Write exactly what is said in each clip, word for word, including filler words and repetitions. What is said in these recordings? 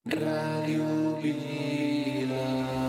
Ràdio Vila.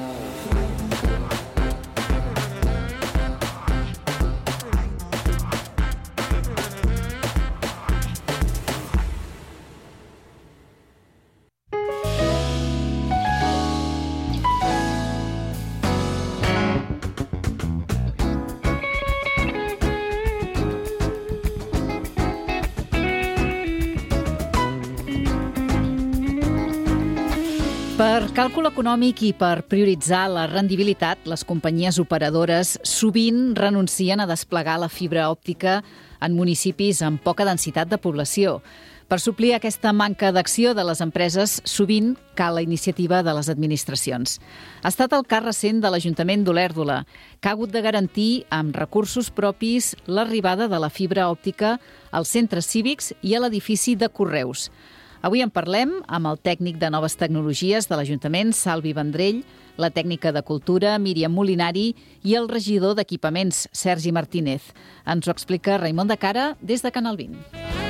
Per càlcul econòmic i per prioritzar la rendibilitat, les companyies operadores sovint renuncien a desplegar la fibra òptica en municipis amb poca densitat de població. Per suplir aquesta manca d'acció de les empreses, sovint cal la iniciativa de les administracions. Ha estat el cas recent de l'Ajuntament d'Olèrdola, que ha hagut de garantir amb recursos propis l'arribada de la fibra òptica als centres cívics i a l'edifici de Correus. Avui en parlem amb el tècnic de noves tecnologies de l'Ajuntament, Salvi Vendrell, la tècnica de Cultura, Míriam Molinari, i el regidor d'Equipaments, Sergi Martínez. Ens ho explica Raimon de Cara des de Canal vint.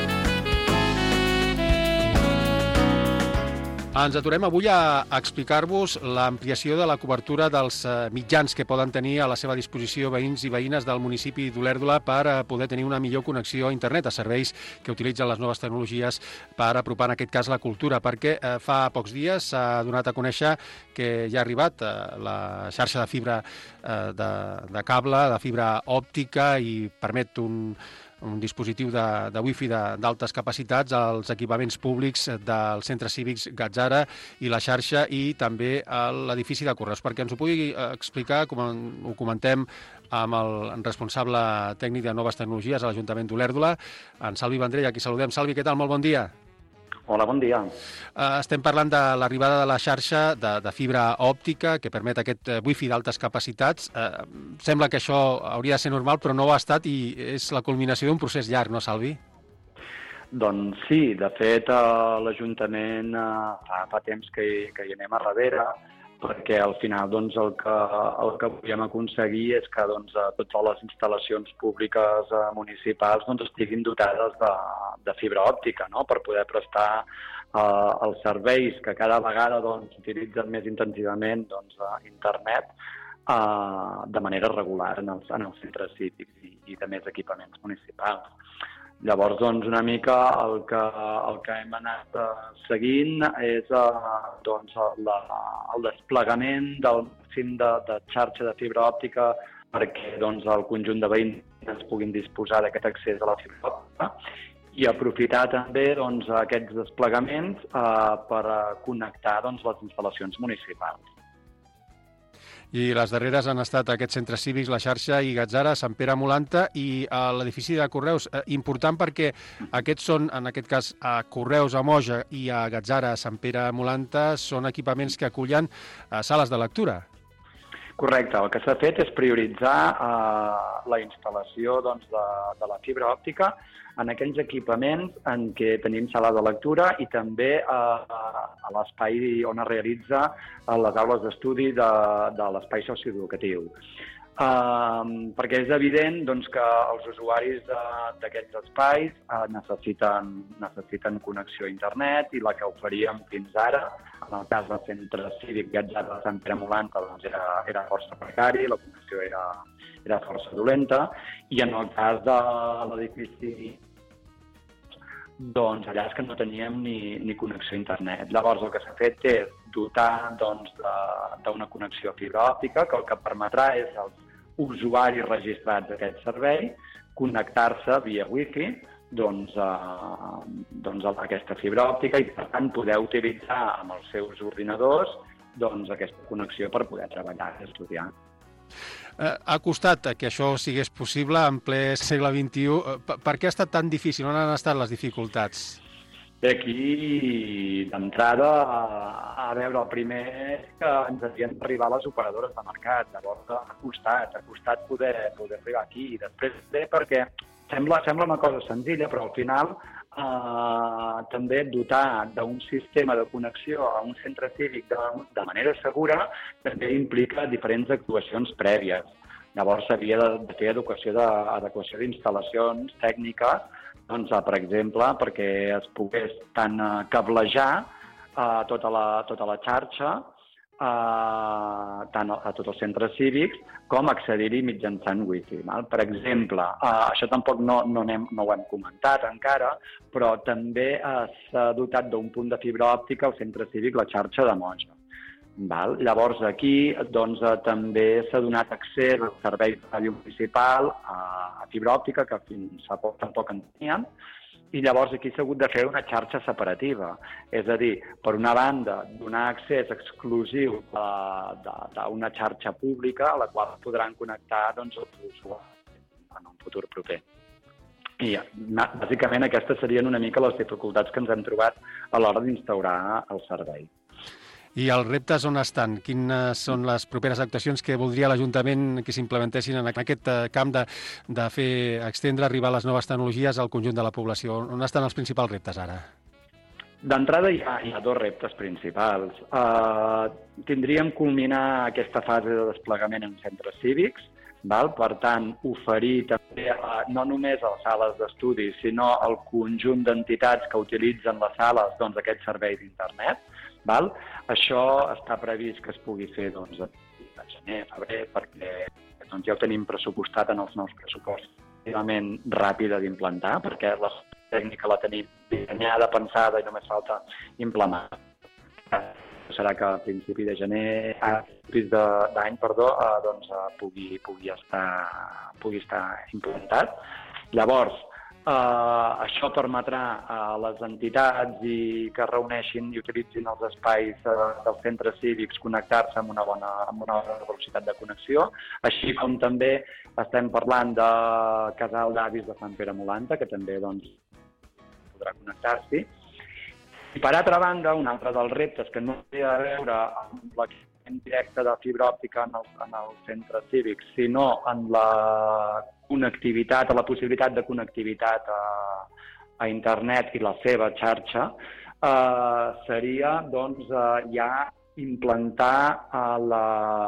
Ens aturem avui a explicar-vos l'ampliació de la cobertura dels mitjans que poden tenir a la seva disposició veïns i veïnes del municipi d'Olèrdola per poder tenir una millor connexió a internet, a serveis que utilitzen les noves tecnologies per apropar, en aquest cas, la cultura, perquè fa pocs dies s'ha donat a conèixer que ja ha arribat la xarxa de fibra de, de cable, de fibra òptica, i permet un un dispositiu de, de wifi d'altes capacitats als equipaments públics dels centres cívics Gatzara i la xarxa, i també a l'edifici de Correus. Perquè ens ho pugui explicar, com ho comentem amb el responsable tècnic de noves tecnologies a l'Ajuntament d'Olèrdola, en Salvi Vendrell, a qui saludem. Salvi, què tal? Molt bon dia. Hola, bon dia. Estem parlant de l'arribada de la xarxa de, de fibra òptica que permet aquest wifi d'altes capacitats. Eh, sembla que això hauria de ser normal, però no ho ha estat, i és la culminació d'un procés llarg, no, Salvi? Doncs sí, de fet, l'Ajuntament fa, fa temps que, que hi anem a darrere, perquè al final doncs, el, que, el que volíem aconseguir és que doncs, totes les instal·lacions públiques eh, municipals doncs, estiguin dotades de, de fibra òptica, no?, per poder prestar eh, els serveis que cada vegada doncs, utilitzen més intensivament doncs, internet eh, de manera regular en els, en els centres cívics i, i de més equipaments municipals. Llavors, doncs, una mica el que, el que hem anat uh, seguint és uh, doncs, la, el desplegament del màxim de, de xarxa de fibra òptica perquè doncs, el conjunt de veïns es puguin disposar d'aquest accés a la fibra òptica, i aprofitar també doncs, aquests desplegaments uh, per uh, connectar doncs, les instal·lacions municipals. I les darreres han estat aquests centres cívics, la xarxa i Gatzara, Sant Pere Molanta i l'edifici de Correus. Eh, important perquè aquests són, en aquest cas, a Correus, a Moja, i a Gatzara, a Sant Pere Molanta, són equipaments que acullen eh, sales de lectura. Correcte. El que s'ha fet és prioritzar eh, la instal·lació doncs, de, de la fibra òptica en aquells equipaments en què tenim sala de lectura i també eh, a l'espai on es realitza les aules d'estudi de, de l'espai socioeducatiu. Uh, perquè és evident doncs, que els usuaris d'aquests espais uh, necessiten, necessiten connexió a internet, i la que oferíem fins ara, en el cas del centre cívic Gatzara de Sant Pere Molanta, doncs era, era força precari, la connexió era, era força dolenta, i en el cas de l'edifici, doncs allà és que no teníem ni, ni connexió a internet. Llavors el que s'ha fet és dotar doncs, d'una connexió fibra òptica, que el que permetrà és als usuaris registrats d'aquest servei connectar-se via wifi doncs, a, doncs a aquesta fibra òptica, i per tant poder utilitzar amb els seus ordinadors doncs, aquesta connexió per poder treballar i estudiar. Ha costat que això sigués possible en ple segle vint-i-u. Per què ha estat tan difícil? On han estat les dificultats? Bé, aquí, d'entrada, a veure, el primer és que ens havien d'arribar les operadores de mercat. Llavors ha costat, ha costat poder, poder arribar aquí. I després bé, perquè sembla, sembla una cosa senzilla, però al final eh, també dotar d'un sistema de connexió a un centre cívic de, de manera segura també implica diferents actuacions prèvies. Llavors s'havia de, de fer adequació d'adequació d'instal·lacions tècniques, doncs, per exemple, perquè es pogués tant cablejar a tota la, tota la xarxa, Uh, tant a, a tots els centres cívics com accedir-hi mitjançant wifi. Val? Per exemple, uh, això tampoc no, no, anem, no ho hem comentat encara, però també uh, s'ha dotat d'un punt de fibra òptica al centre cívic la xarxa de Moja. Val? Llavors aquí doncs, uh, també s'ha donat accés als serveis de ràdio municipal uh, a fibra òptica, que fins fa poc tampoc en teníem, i llavors aquí s'ha hagut de fer una xarxa separativa. És a dir, per una banda, donar accés exclusiu d'una xarxa pública a la qual podran connectar doncs, els usuaris en un futur proper. I bàsicament aquestes serien una mica les dificultats que ens hem trobat a l'hora d'instaurar el servei. I els reptes on estan? Quines són les properes actuacions que voldria l'Ajuntament que s'implementessin en aquest camp de, de fer extendre, arribar a les noves tecnologies al conjunt de la població? On estan els principals reptes ara? D'entrada hi ha, hi ha dos reptes principals. Uh, tindríem culminar aquesta fase de desplegament en centres cívics, val? Per tant, oferir també uh, no només a les sales d'estudi, sinó al conjunt d'entitats que utilitzen les sales doncs, aquests serveis d'internet. Val? Això està previst que es pugui fer doncs, a gener, febrer, perquè doncs, ja ho tenim pressupostat en els nous pressupostos. Relativament ràpida d'implantar, perquè la tècnica la tenim dissenyada, pensada i només falta implementar. Serà que a principi de gener, a principis d'any, perdó, eh, doncs, eh, pugui, pugui, estar, pugui estar implantat. Llavors, eh, això permetrà a les entitats i que reuneixin i utilitzin els espais eh, dels centres cívics connectar-se amb una bona, amb una bona velocitat de connexió, així com també estem parlant de Casal d'Avis de Sant Pere Molanta, que també doncs, podrà connectar-s'hi. I per altra banda, un altre dels reptes que no té a veure amb l'equipament directe de fibra òptica en els, en els centres cívics, sinó en la connectivitat, a la possibilitat de connectivitat a, a internet i la seva xarxa, eh, seria doncs, eh, ja implantar eh, la,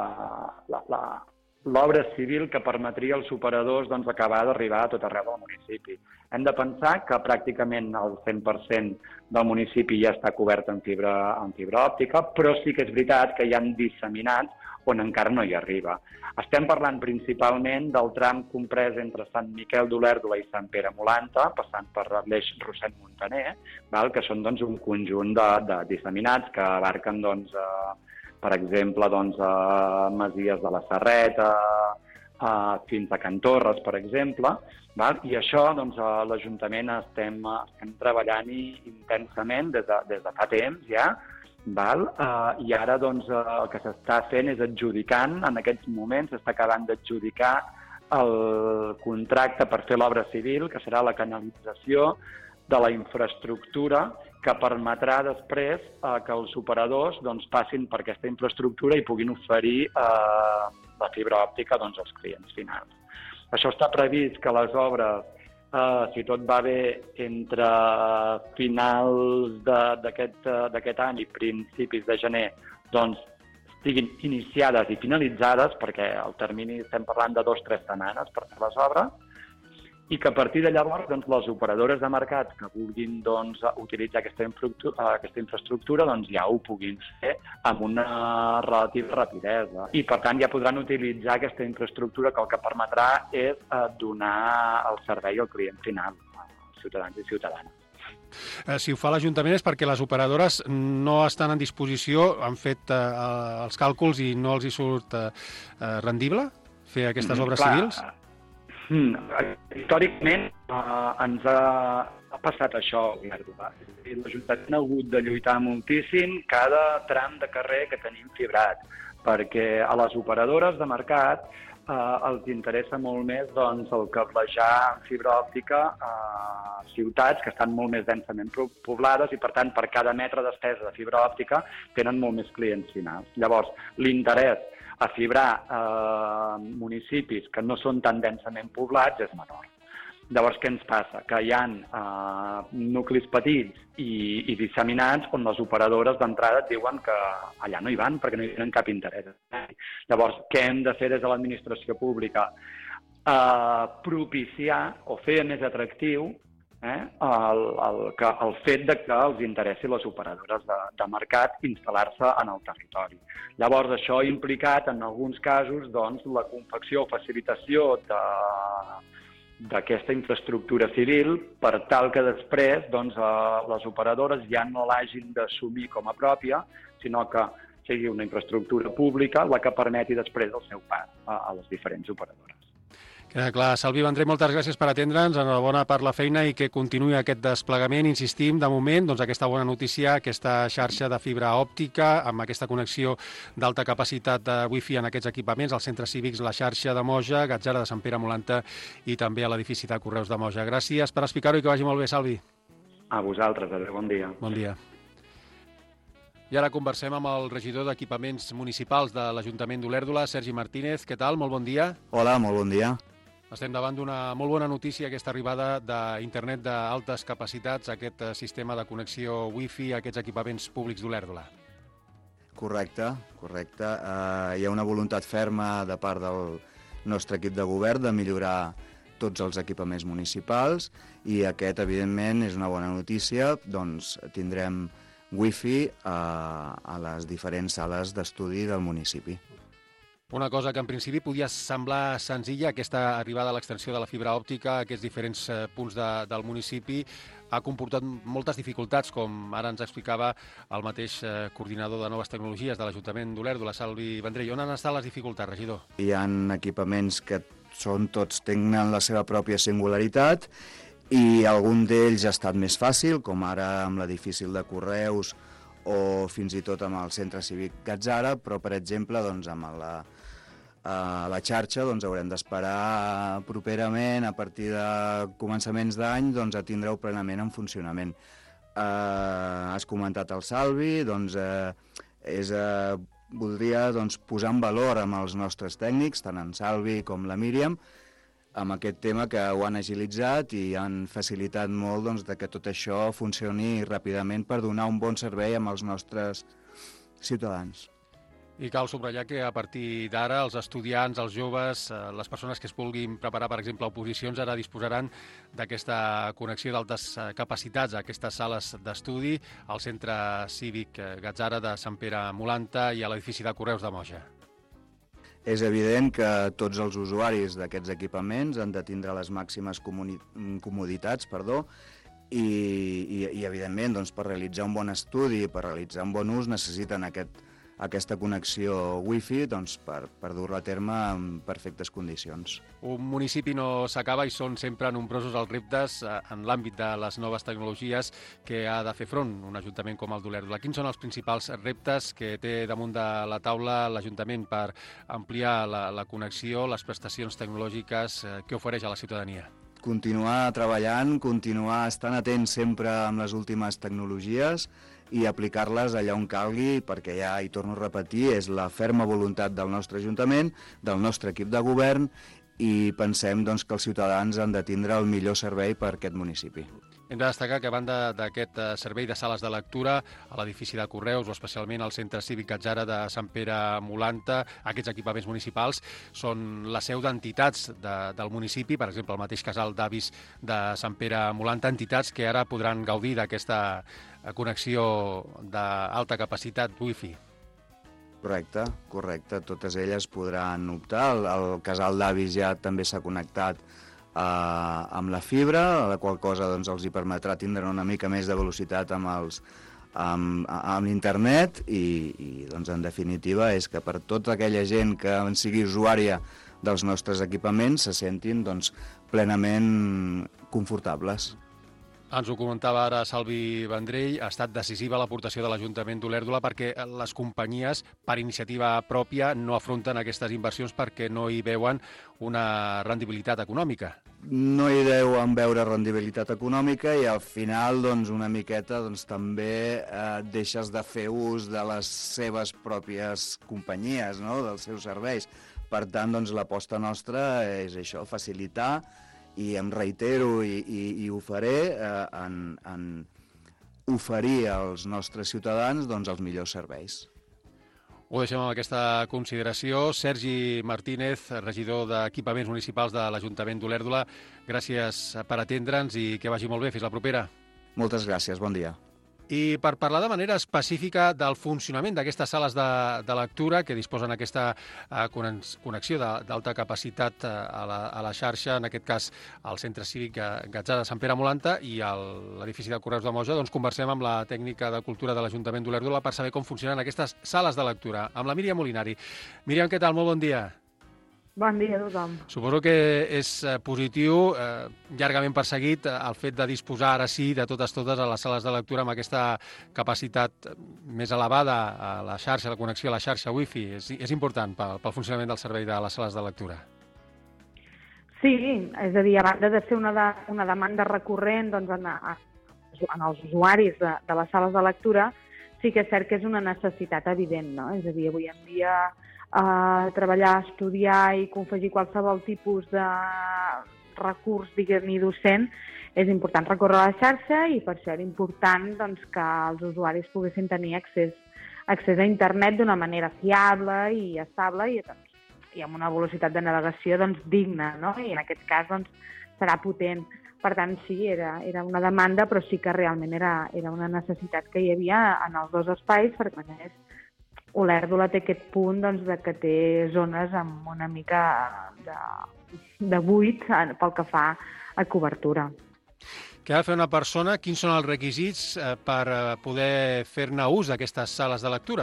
la, la, l'obra civil que permetria als operadors doncs, acabar d'arribar a tot arreu del municipi. Hem de pensar que pràcticament el cent per cent del municipi ja està cobert en fibra, en fibra òptica, però sí que és veritat que hi ha disseminats on encara no hi arriba. Estem parlant principalment del tram comprès entre Sant Miquel d'Olèrdola i Sant Pere Molanta, passant per l'eix Rossend-Montaner, que són doncs, un conjunt de, de disseminats que abarquen, doncs, eh, per exemple, doncs, eh, Masies de la Serreta, eh, fins a Can Torres, per exemple. Val? I això, doncs, a l'Ajuntament estem, estem treballant-hi intensament des de, des de fa temps ja, val? Uh, i ara doncs, uh, el que s'està fent és adjudicant, en aquests moments s'està acabant d'adjudicar el contracte per fer l'obra civil, que serà la canalització de la infraestructura que permetrà després uh, que els operadors doncs, passin per aquesta infraestructura i puguin oferir uh, la fibra òptica doncs, als clients finals. Això està previst que les obres, eh, si tot va bé, entre finals d'aquest any i principis de gener, doncs, estiguin iniciades i finalitzades, perquè el termini estem parlant de dues o tres setmanes per fer les obres, i que a partir de llavors doncs, les operadores de mercat que vulguin doncs, utilitzar aquesta infraestructura, aquesta infraestructura doncs, ja ho puguin fer amb una relativa rapidesa. I per tant ja podran utilitzar aquesta infraestructura que el que permetrà és eh, donar el servei al client final, als ciutadans i ciutadanes. Eh, si ho fa l'Ajuntament és perquè les operadores no estan en disposició, han fet eh, els càlculs i no els hi surt eh, rendible fer aquestes mm, obres clar. civils? Hmm. Històricament eh, ens ha, ha passat això, l'Ajuntament ha hagut de lluitar moltíssim cada tram de carrer que tenim fibrat, perquè a les operadores de mercat eh, els interessa molt més doncs, el cablejar en fibra òptica a ciutats que estan molt més densament poblades i, per tant, per cada metre d'estesa de fibra òptica tenen molt més clients finals. Llavors, l'interès a fibrar eh, municipis que no són tan densament poblats és menor. Llavors, què ens passa? Que hi ha eh, nuclis petits i, i disseminats on les operadores d'entrada et diuen que allà no hi van perquè no hi tenen cap interès. Llavors, què hem de fer des de l'administració pública? Eh, propiciar o fer més atractiu eh, el, el, que, el fet de que els interessi les operadores de, de mercat instal·lar-se en el territori. Llavors, això ha implicat, en alguns casos, doncs, la confecció o facilitació de d'aquesta infraestructura civil per tal que després doncs, les operadores ja no l'hagin d'assumir com a pròpia, sinó que sigui una infraestructura pública la que permeti després el seu pas a, a les diferents operadores. Queda clar. Salvi Vendrell, moltes gràcies per atendre'ns, enhorabona per la feina i que continuï aquest desplegament. Insistim, de moment, doncs, aquesta bona notícia, aquesta xarxa de fibra òptica amb aquesta connexió d'alta capacitat de wifi en aquests equipaments, als centres cívics, la xarxa de Moja, Gatzara de Sant Pere Molanta i també a l'edifici de Correus de Moja. Gràcies per explicar-ho i que vagi molt bé, Salvi. A vosaltres, adéu, bon dia. Bon dia. I ara conversem amb el regidor d'Equipaments Municipals de l'Ajuntament d'Olèrdola, Sergi Martínez. Què tal? Molt bon dia. Hola, molt bon dia. Estem davant d'una molt bona notícia, aquesta arribada d'internet d'altes capacitats, aquest sistema de connexió wifi a aquests equipaments públics d'Olèrdola. Correcte, correcte. Uh, hi ha una voluntat ferma de part del nostre equip de govern de millorar tots els equipaments municipals i aquest, evidentment, és una bona notícia. Doncs tindrem wifi a, a les diferents sales d'estudi del municipi. Una cosa que en principi podia semblar senzilla, aquesta arribada a l'extensió de la fibra òptica a aquests diferents eh, punts de, del municipi, ha comportat moltes dificultats, com ara ens explicava el mateix eh, coordinador de noves tecnologies de l'Ajuntament d'Olèrdola, Salvi Vendrell. On han estat les dificultats, regidor? Hi ha equipaments que són tots tenen la seva pròpia singularitat i algun d'ells ha estat més fàcil, com ara amb l'edifici de Correus o fins i tot amb el centre cívic Gatzara, però, per exemple, doncs, amb la a la xarxa doncs, haurem d'esperar properament, a partir de començaments d'any, doncs, a tindre-ho plenament en funcionament. Eh, has comentat el Salvi, doncs, eh, és, eh, voldria doncs, posar en valor amb els nostres tècnics, tant en Salvi com la Míriam, amb aquest tema que ho han agilitzat i han facilitat molt doncs, de que tot això funcioni ràpidament per donar un bon servei amb els nostres ciutadans. I cal subratllar que a partir d'ara els estudiants, els joves, les persones que es vulguin preparar, per exemple, oposicions, ara disposaran d'aquesta connexió d'altes capacitats a aquestes sales d'estudi al centre cívic Gatzara de Sant Pere Molanta i a l'edifici de Correus de Moja. És evident que tots els usuaris d'aquests equipaments han de tindre les màximes comoditats, perdó, i, i, i evidentment, doncs, per realitzar un bon estudi, per realitzar un bon ús, necessiten aquest aquesta connexió wifi doncs, per, per dur-la a terme en perfectes condicions. Un municipi no s'acaba i són sempre nombrosos els reptes en l'àmbit de les noves tecnologies que ha de fer front un ajuntament com el d'Olèrdola. Quins són els principals reptes que té damunt de la taula l'Ajuntament per ampliar la, la connexió, les prestacions tecnològiques que ofereix a la ciutadania? Continuar treballant, continuar estant atents sempre amb les últimes tecnologies i aplicar-les allà on calgui, perquè ja, hi torno a repetir, és la ferma voluntat del nostre Ajuntament, del nostre equip de govern, i pensem doncs, que els ciutadans han de tindre el millor servei per aquest municipi. Hem de destacar que a banda d'aquest servei de sales de lectura a l'edifici de Correus o especialment al centre cívic Gatzara de Sant Pere Molanta, aquests equipaments municipals són la seu d'entitats de, del municipi, per exemple el mateix casal d'avis de Sant Pere Molanta, entitats que ara podran gaudir d'aquesta connexió d'alta capacitat wifi. Correcte, correcte. Totes elles podran optar. El, el casal d'avis ja també s'ha connectat eh, amb la fibra, la qual cosa doncs, els hi permetrà tindre una mica més de velocitat amb, els, amb, amb l'internet i, i doncs, en definitiva és que per tota aquella gent que en sigui usuària dels nostres equipaments se sentin doncs, plenament confortables. Ens ho comentava ara Salvi Vendrell, ha estat decisiva l'aportació de l'Ajuntament d'Olèrdola perquè les companyies, per iniciativa pròpia, no afronten aquestes inversions perquè no hi veuen una rendibilitat econòmica. No hi deuen veure rendibilitat econòmica i al final doncs, una miqueta doncs, també eh, deixes de fer ús de les seves pròpies companyies, no? Dels seus serveis. Per tant, doncs, l'aposta nostra és això, facilitar, i em reitero i, i, i ho faré eh, en, en oferir als nostres ciutadans doncs, els millors serveis. Ho deixem amb aquesta consideració. Sergi Martínez, regidor d'Equipaments Municipals de l'Ajuntament d'Olèrdola, gràcies per atendre'ns i que vagi molt bé. Fins la propera. Moltes gràcies, bon dia. I per parlar de manera específica del funcionament d'aquestes sales de, de lectura que disposen aquesta eh, connexió d'alta capacitat eh, a, la, a la xarxa, en aquest cas al Centre Cívic Gatzà de Sant Pere Molanta i a l'edifici de Correus de Moja, doncs conversem amb la tècnica de cultura de l'Ajuntament d'Olèrdola per saber com funcionen aquestes sales de lectura. Amb la Míriam Molinari. Míriam, què tal? Molt bon dia. Bon dia a tothom. Suposo que és positiu, eh, llargament perseguit, el fet de disposar ara sí de totes totes a les sales de lectura amb aquesta capacitat més elevada a la xarxa, la connexió a la xarxa Wi-Fi. És, és important pel, pel funcionament del servei de les sales de lectura. Sí, és a dir, a banda de ser una, de, una demanda recurrent doncs, en, en els usuaris de, de les sales de lectura, sí que és cert que és una necessitat evident, no? És a dir, avui en dia Uh, treballar, estudiar i confegir qualsevol tipus de recurs, diguem-ne, docent, és important recórrer a la xarxa i per això era important doncs, que els usuaris poguessin tenir accés, accés a internet d'una manera fiable i estable i, doncs, i amb una velocitat de navegació doncs, digna, no? I en aquest cas doncs, serà potent. Per tant, sí, era, era una demanda, però sí que realment era, era una necessitat que hi havia en els dos espais, perquè a més Olèrdola té aquest punt doncs, de que té zones amb una mica de, de buit pel que fa a cobertura. Què ha de fer una persona? Quins són els requisits per poder fer-ne ús d'aquestes sales de lectura?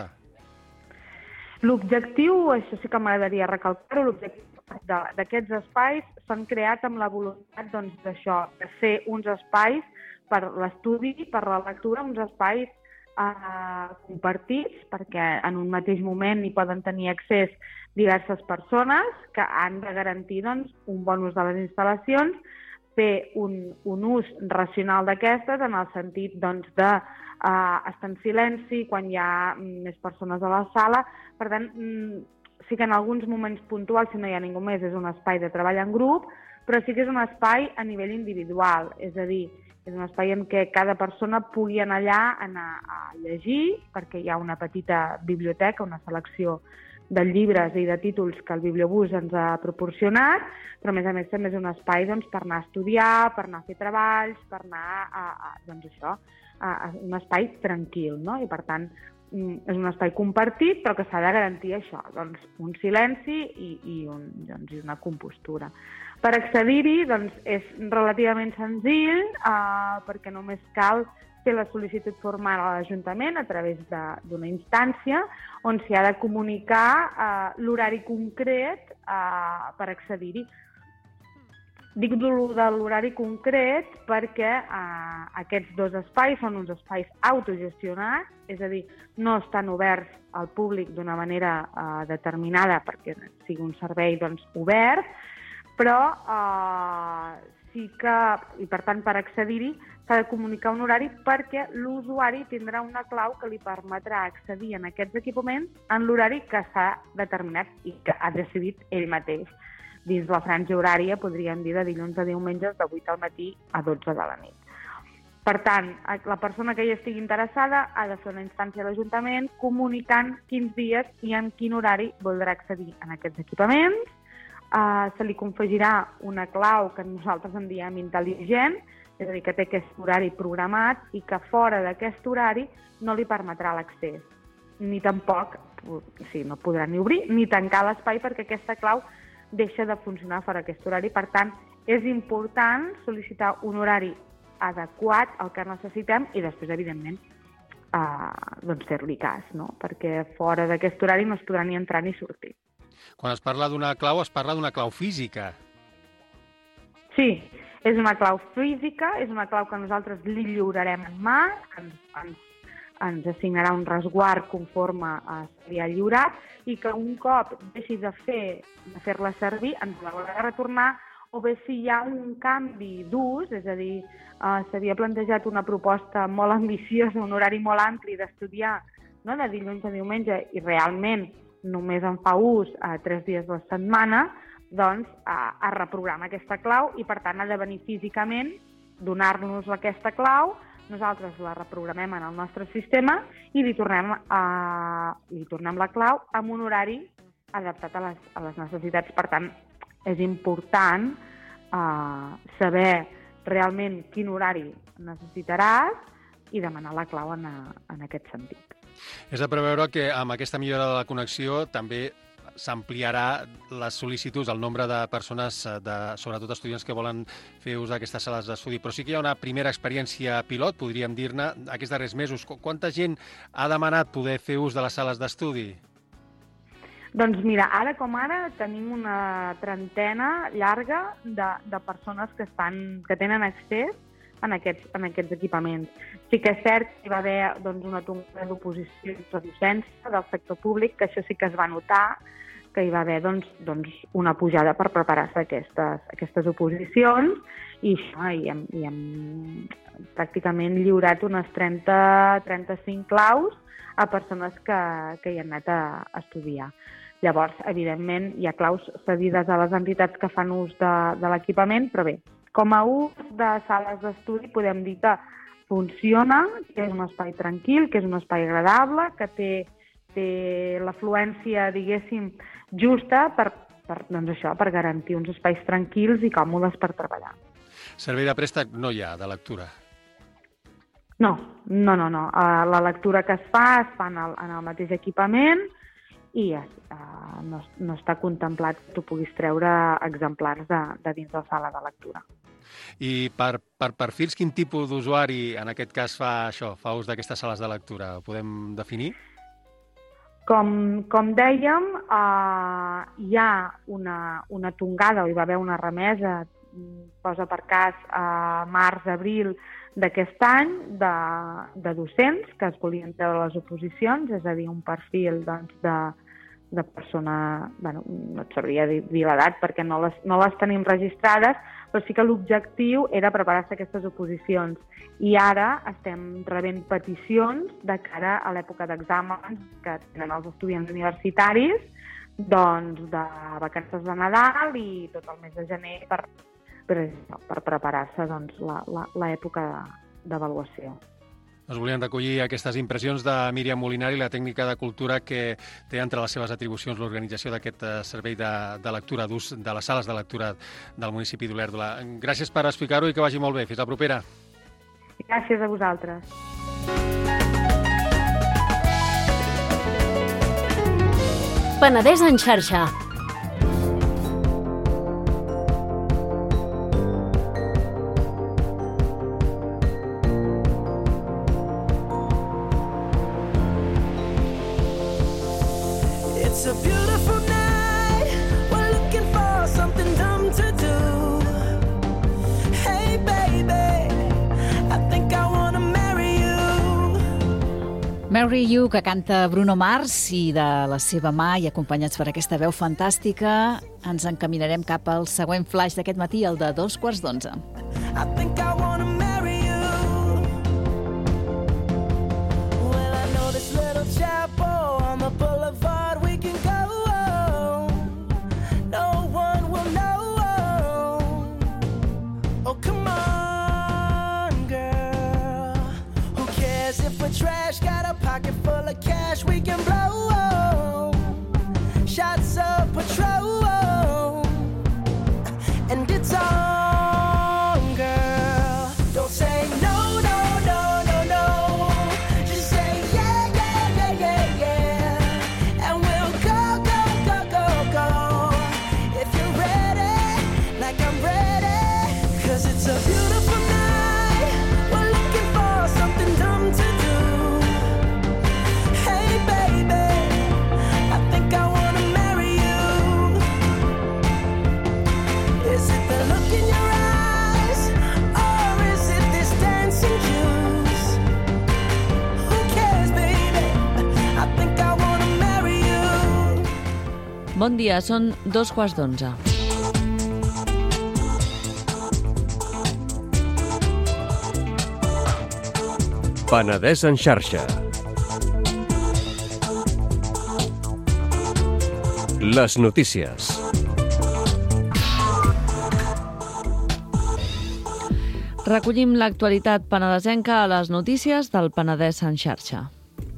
L'objectiu, això sí que m'agradaria recalcar-ho, l'objectiu d'aquests espais són creats amb la voluntat doncs, d'això, de ser uns espais per l'estudi, per la lectura, uns espais Uh, compartits, perquè en un mateix moment hi poden tenir accés diverses persones que han de garantir doncs, un bon ús de les instal·lacions, fer un, un ús racional d'aquestes en el sentit doncs, de uh, estar en silenci quan hi ha més persones a la sala. Per tant, sí que en alguns moments puntuals, si no hi ha ningú més, és un espai de treball en grup, però sí que és un espai a nivell individual, és a dir, és un espai en què cada persona pugui anar allà anar a llegir, perquè hi ha una petita biblioteca, una selecció de llibres i de títols que el Bibliobús ens ha proporcionat, però a més a més també és un espai doncs, per anar a estudiar, per anar a fer treballs, per anar a, a, doncs això, a, a un espai tranquil, no? I per tant és un espai compartit, però que s'ha de garantir això, doncs, un silenci i, i, un, doncs, i una compostura. Per accedir-hi doncs, és relativament senzill eh, perquè només cal fer la sol·licitud formal a l'Ajuntament a través d'una instància on s'hi ha de comunicar eh, l'horari concret eh, per accedir-hi. Dic de l'horari concret perquè eh, aquests dos espais són uns espais autogestionats, és a dir, no estan oberts al públic d'una manera eh, determinada perquè sigui un servei doncs, obert, però eh, sí que, i per tant per accedir-hi, s'ha de comunicar un horari perquè l'usuari tindrà una clau que li permetrà accedir en aquests equipaments en l'horari que s'ha determinat i que ha decidit ell mateix. Dins la franja horària, podríem dir, de dilluns a diumenges, de vuit al matí a dotze de la nit. Per tant, la persona que hi estigui interessada ha de fer una instància a l'Ajuntament comunicant quins dies i en quin horari voldrà accedir en aquests equipaments. Uh, se li confegirà una clau que nosaltres en diem intel·ligent, és a dir, que té aquest horari programat i que fora d'aquest horari no li permetrà l'accés. Ni tampoc, o sigui, no podrà ni obrir ni tancar l'espai perquè aquesta clau deixa de funcionar fora d'aquest horari. Per tant, és important sol·licitar un horari adequat al que necessitem i després, evidentment, eh, doncs fer-li cas, no? Perquè fora d'aquest horari no es podrà ni entrar ni sortir. Quan es parla d'una clau, es parla d'una clau física. Sí, és una clau física, és una clau que nosaltres li lliurarem en mà, que ens, ens, ens assignarà un resguard conforme se li ha lliurat i que un cop deixi de fer de fer-la servir ens l'haurà de retornar, o bé si hi ha un canvi d'ús, és a dir, eh, s'havia plantejat una proposta molt ambiciosa, un horari molt ampli d'estudiar, no?, de dilluns a diumenge, i realment només en fa ús a tres dies de la setmana, doncs a, a reprogramar aquesta clau i per tant ha de venir físicament, donar-nos aquesta clau nosaltres la reprogramem en el nostre sistema i li tornem, a, li tornem la clau amb un horari adaptat a les, a les necessitats. Per tant, és important eh, saber realment quin horari necessitaràs i demanar la clau en, a, en aquest sentit. És de preveure que amb aquesta millora de la connexió també s'ampliarà les sol·licituds, el nombre de persones, de, sobretot estudiants que volen fer ús d'aquestes sales d'estudi. Però sí que hi ha una primera experiència pilot, podríem dir-ne, aquests darrers mesos. Quanta gent ha demanat poder fer ús de les sales d'estudi? Doncs mira, ara com ara tenim una trentena llarga de, de persones que, estan, que tenen accés en aquests, en aquests equipaments. Sí que és cert que hi va haver doncs, una tongada d'oposició de docència del sector públic, que això sí que es va notar, que hi va haver doncs, doncs, una pujada per preparar-se aquestes, aquestes oposicions i això, i hem, i hem pràcticament lliurat unes trenta a trenta-cinc claus a persones que, que hi han anat a, a estudiar. Llavors, evidentment, hi ha claus cedides a les entitats que fan ús de, de l'equipament, però bé, com a ús de sales d'estudi podem dir que funciona, que és un espai tranquil, que és un espai agradable, que té, té l'afluència, diguéssim, justa per, per, doncs això, per garantir uns espais tranquils i còmodes per treballar. Servei de préstec no hi ha, de lectura? No, no, no. no. Uh, la lectura que es fa es fa en el, en el mateix equipament i uh, no, no està contemplat que tu puguis treure exemplars de, de dins de la sala de lectura. I per, per perfils, quin tipus d'usuari en aquest cas fa això, fa ús d'aquestes sales de lectura? Ho podem definir? Com, com dèiem, eh, hi ha una, una tongada, o hi va haver una remesa, posa per cas, a març-abril d'aquest any, de, de docents que es volien treure les oposicions, és a dir, un perfil doncs, de, de persona, bueno, no et sabria dir, dir l'edat perquè no les, no les tenim registrades, però sí que l'objectiu era preparar-se aquestes oposicions. I ara estem rebent peticions de cara a l'època d'exàmens que tenen els estudiants universitaris, doncs de vacances de Nadal i tot el mes de gener per, per, per preparar-se doncs, l'època d'avaluació. Us volien recollir aquestes impressions de Míriam Molinari, la tècnica de cultura que té entre les seves atribucions l'organització d'aquest servei de, de lectura d'ús de les sales de lectura del municipi d'Olèrdola. Gràcies per explicar-ho i que vagi molt bé. Fins la propera. Gràcies a vosaltres. Penedès en xarxa. It's a beautiful night. We're looking for something dumb to do. Hey baby, I think I wanna marry you. Marry You, que canta Bruno Mars, i de la seva mà i acompanyats per aquesta veu fantàstica ens encaminarem cap al següent flash d'aquest matí, el de dos quarts d'onze. I think I wanna marry you. Well, I know this little chapel on the boulevard we can go. No one will know. Oh, come on, girl. Who cares if we're trash? Got a pocket full of cash we can blow. Shots of Patrol. And it's on, girl. Don't say no, no, no, no, no. Just say yeah, yeah, yeah, yeah, yeah. And we'll go, go, go, go, go. If you're ready, like I'm ready. Cause it's a beautiful night. We're looking for something dumb to do. Hey baby, I think I wanna marry you. Is it the look in your eyes, or is it this dancing juice? Who cares, baby? I think I wanna marry you. Bon dia, són dos quarts d'onze. Penedès en xarxa. Les notícies. Recollim l'actualitat penedesenca a les notícies del Penedès en xarxa.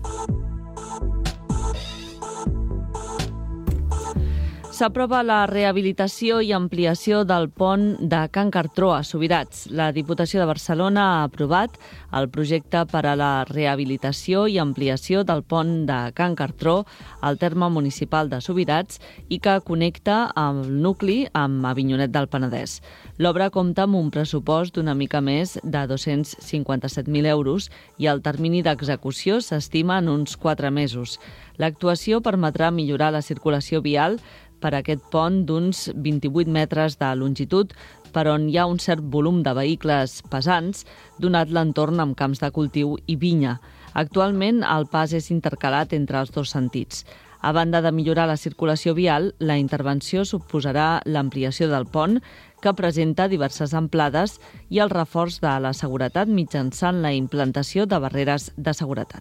S'aprova la rehabilitació i ampliació del pont de Can Cartró a Subirats. La Diputació de Barcelona ha aprovat el projecte per a la rehabilitació i ampliació del pont de Can Cartró al terme municipal de Subirats i que connecta el nucli amb Avinyonet del Penedès. L'obra compta amb un pressupost d'una mica més de dos-cents cinquanta-set mil euros i el termini d'execució s'estima en uns quatre mesos. L'actuació permetrà millorar la circulació vial per aquest pont d'uns vint-i-vuit metres de longitud, per on hi ha un cert volum de vehicles pesants, donat l'entorn amb camps de cultiu i vinya. Actualment, el pas és intercalat entre els dos sentits. A banda de millorar la circulació vial, la intervenció suposarà l'ampliació del pont, que presenta diverses amplades, i el reforç de la seguretat mitjançant la implantació de barreres de seguretat.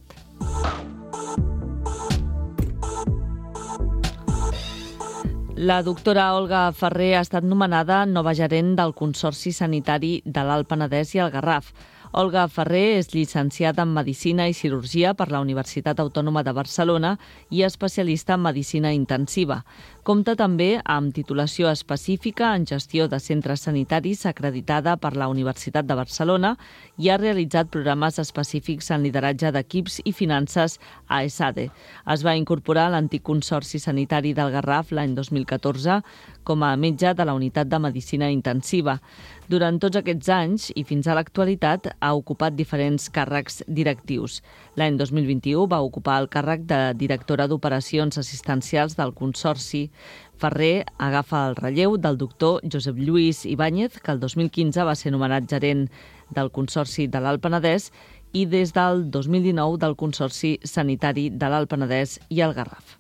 La doctora Olga Ferrer ha estat nomenada nova gerent del Consorci Sanitari de l'Alt Penedès i el Garraf. Olga Ferrer és llicenciada en Medicina i Cirurgia per la Universitat Autònoma de Barcelona i especialista en Medicina Intensiva. Compta també amb titulació específica en Gestió de Centres Sanitaris acreditada per la Universitat de Barcelona i ha realitzat programes específics en lideratge d'equips i finances a ESADE. Es va incorporar a l'antic Consorci Sanitari del Garraf l'any dos mil catorze com a metge de la Unitat de Medicina Intensiva. Durant tots aquests anys i fins a l'actualitat ha ocupat diferents càrrecs directius. L'any dos mil vint-i-u va ocupar el càrrec de directora d'Operacions Assistencials del Consorci. Ferrer agafa el relleu del doctor Josep Lluís Ibáñez, que el dos mil quinze va ser nomenat gerent del Consorci de l'Alt Penedès i des del dos mil dinou del Consorci Sanitari de l'Alt Penedès i el Garraf.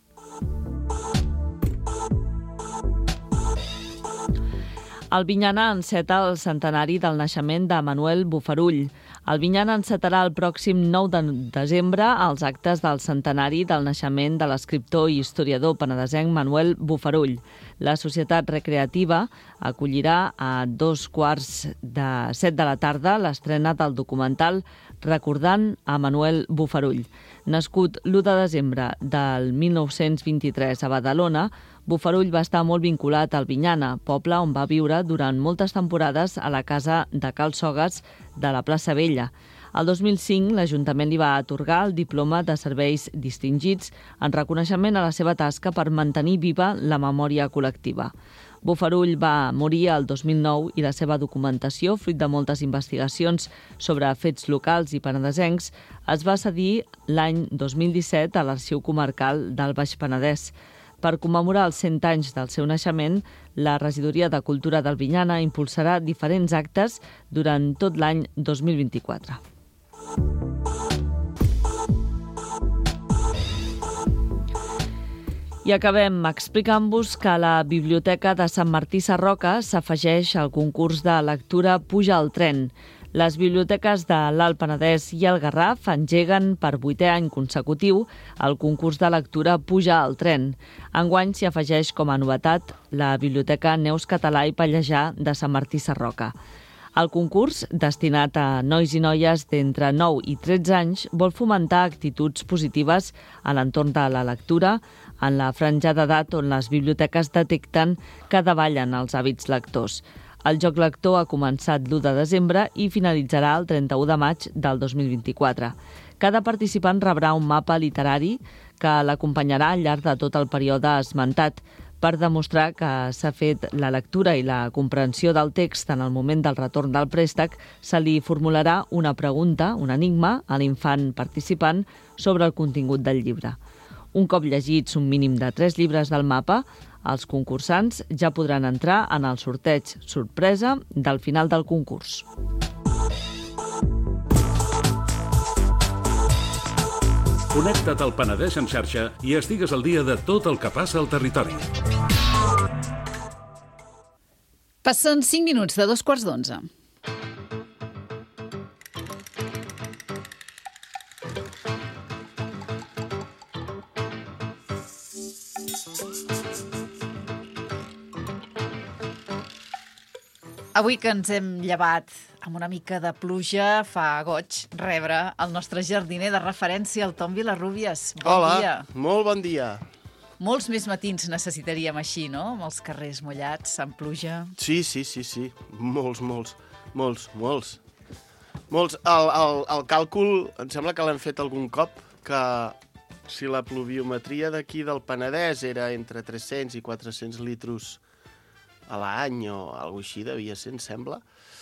El Vinyana enceta el centenari del naixement de Manuel Bofarull. El Vinyana encetarà el pròxim nou de desembre els actes del centenari del naixement de l'escriptor i historiador penedesenc Manuel Bofarull. La Societat Recreativa acollirà a dos quarts de set de la tarda l'estrena del documental Recordant a Manuel Bofarull. Nascut l'u de desembre del mil nou-cents vint-i-tres a Badalona, Bofarull va estar molt vinculat al Vinyana, poble on va viure durant moltes temporades a la casa de Cal Sogas de la plaça Vella. El dos mil cinc, l'Ajuntament li va atorgar el diploma de serveis distingits en reconeixement a la seva tasca per mantenir viva la memòria col·lectiva. Bofarull va morir el dos mil nou i la seva documentació, fruit de moltes investigacions sobre fets locals i penedesencs, es va cedir l'any dos mil disset a l'Arxiu Comarcal del Baix Penedès. Per commemorar els cent anys del seu naixement, la Regidoria de Cultura del Vinyana impulsarà diferents actes durant tot l'any dos mil vint-i-quatre. I acabem explicant-vos que la Biblioteca de Sant Martí Sarroca s'afegeix al concurs de lectura Puja al tren. Les biblioteques de l'Alt Penedès i el Garraf engeguen per vuitè any consecutiu el concurs de lectura Puja al tren. Enguany s'hi afegeix com a novetat la Biblioteca Neus Català i Pallejà de Sant Martí Sarroca. El concurs, destinat a nois i noies d'entre nou i tretze anys, vol fomentar actituds positives a l'entorn de la lectura, en la franja d'edat on les biblioteques detecten que davallen els hàbits lectors. El Joc Lector ha començat l'u de desembre i finalitzarà el trenta-u de maig del dos mil vint-i-quatre. Cada participant rebrà un mapa literari que l'acompanyarà al llarg de tot el període esmentat, per demostrar que s'ha fet la lectura i la comprensió del text en el moment del retorn del préstec, se li formularà una pregunta, un enigma, a l'infant participant sobre el contingut del llibre. Un cop llegits un mínim de tres llibres del mapa, els concursants ja podran entrar en el sorteig sorpresa del final del concurs. Connecta't al Penedès en xarxa i estigues al dia de tot el que passa al territori. Passen cinc minuts de dos quarts d'onze. Avui que ens hem llevat amb una mica de pluja fa goig rebre el nostre jardiner de referència, el Tom Vilarrubias. Bon Hola, dia. molt bon dia. Molts més matins necessitaríem així, no? Amb els carrers mullats, amb pluja. Sí, sí, sí, sí. Molts, molts, molts, molts. Molts. El, el, el càlcul, em sembla que l'hem fet algun cop, que si la pluviometria d'aquí del Penedès era entre tres-cents i quatre-cents litros a l'any o alguna així devia ser, em sembla,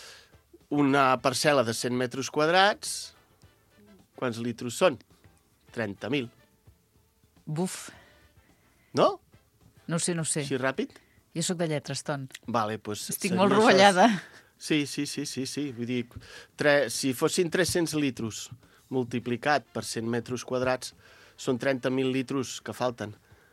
una parcel·la de cent metres quadrats, quants litros són? trenta mil. Buf. No? No ho sé, no ho sé. Així ràpid? Jo sóc de lletres, Ton. Vale, pues, Estic molt rovellada. Sí, sí, sí, sí, sí. Vull dir, tre... si fossin tres-cents litros multiplicat per cent metres quadrats, són trenta mil litros que falten.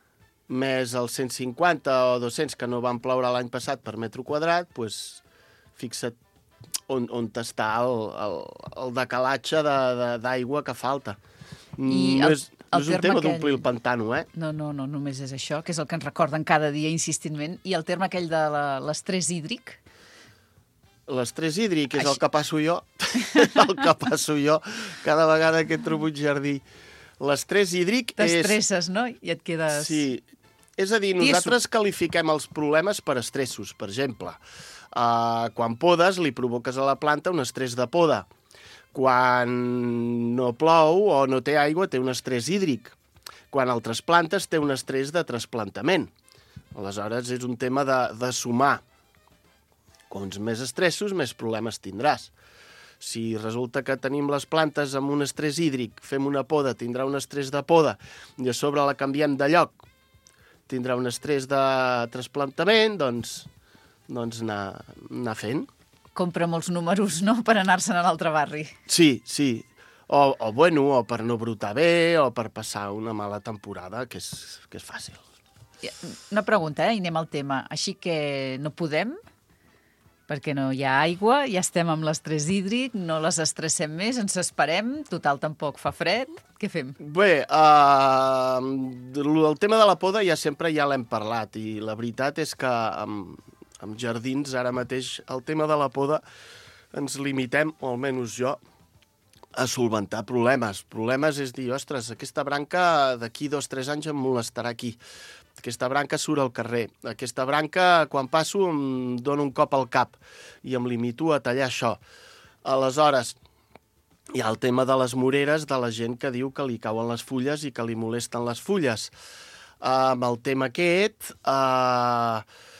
Més els cent cinquanta o dos-cents que no van ploure l'any passat per metre quadrat, pues, fixa't on, on està el, el, el decalatge d'aigua de, de, que falta. I no el, és, no és un tema aquell... d'omplir el pantano, eh? No, no, no, només és això, que és el que ens recorden cada dia insistentment. I el terme aquell de l'estrès hídric? L'estrès hídric és Així... el que passo jo. el que passo jo cada vegada que entro en un jardí. L'estrès hídric és... T'estresses, no? I et quedes... Sí. És a dir, nosaltres qualifiquem els problemes per estressos. Per exemple, uh, quan podes li provoques a la planta un estrès de poda. Quan no plou o no té aigua té un estrès hídric. Quan el trasplantes té un estrès de trasplantament. Aleshores, és un tema de, de sumar. Quants més estressos, més problemes tindràs. Si resulta que tenim les plantes amb un estrès hídric, fem una poda, tindrà un estrès de poda, i a sobre la canviem de lloc, tindrà un estrès de trasplantament, doncs, doncs anar, anar fent. Compra molts números, no?, per anar-se'n a l'altre barri. Sí, sí. O, o, bueno, o per no brotar bé, o per passar una mala temporada, que és, que és fàcil. Una pregunta, eh? I anem al tema. Així que no podem, perquè no hi ha aigua, ja estem amb l'estrès hídric, no les estressem més, ens esperem, total tampoc fa fred. Què fem? Bé, uh, el tema de la poda ja sempre ja l'hem parlat, i la veritat és que amb, amb jardins ara mateix el tema de la poda ens limitem, o almenys jo, a solventar problemes. Problemes és dir, ostres, aquesta branca d'aquí dos o tres anys em molestarà aquí. Aquesta branca surt al carrer. Aquesta branca, quan passo, em dona un cop al cap i em limito a tallar això. Aleshores, hi ha el tema de les moreres, de la gent que diu que li cauen les fulles i que li molesten les fulles. Uh, amb el tema aquest... Uh,